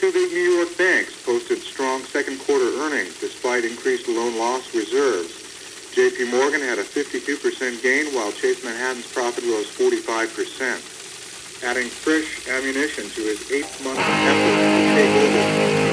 Two big New York banks posted strong second quarter earnings despite increased loan loss reserves. J.P. Morgan had a 52% gain, while Chase Manhattan's profit rose 45%, adding fresh ammunition to his 8-month effort to take over.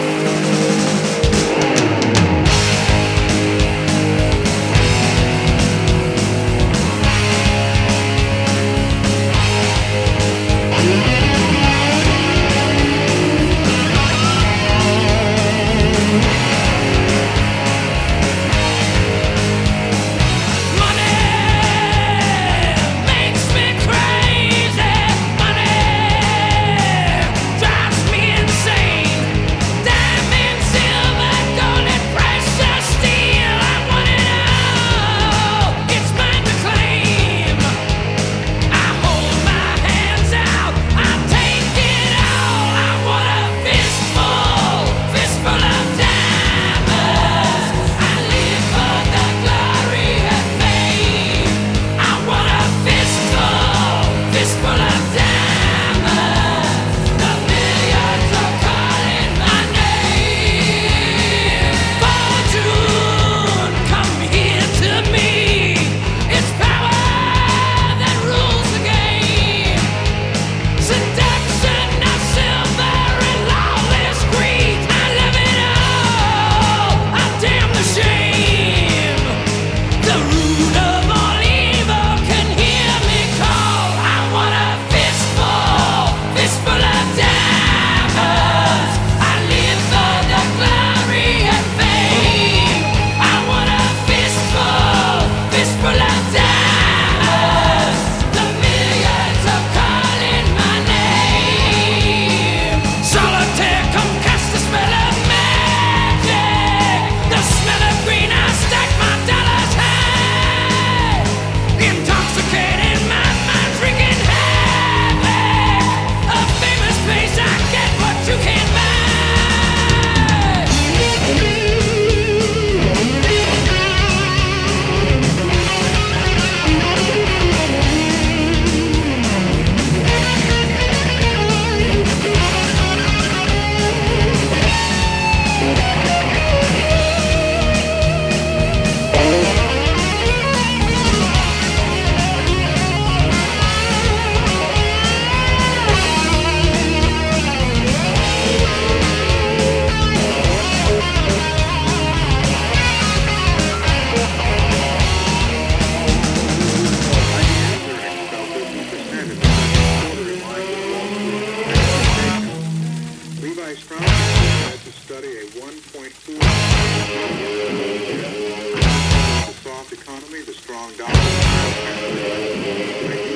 To study a 1.4 the soft economy, the strong dollar,